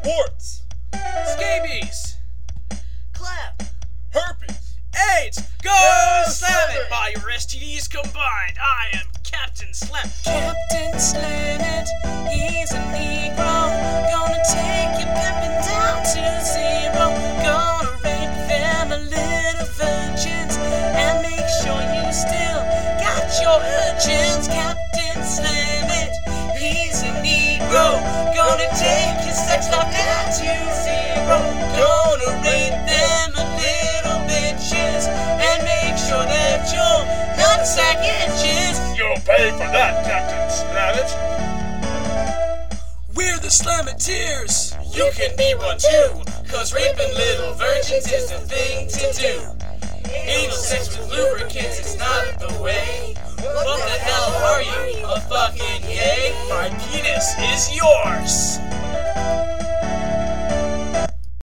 warts, scabies, clap, herpes, AIDS. Go slam it! By your STDs combined, I am Captain Slam. Captain Slam It, he's a Negro. Gonna take your pimpin' down to zero. Gonna rape them little virgins and make sure you still got your urgins. Captain Slam It, he's a Negro. Gonna take your sex life down to zero. Gonna rape them little bitches and make sure that your nutsack itches. You'll pay for that, Captain Slamit. We're the Slameteers. You can be one too, cause raping little virgins is the thing to do. Anal sex with lubricants is not the way. What the hell are you, a fucking gay? My penis is yours.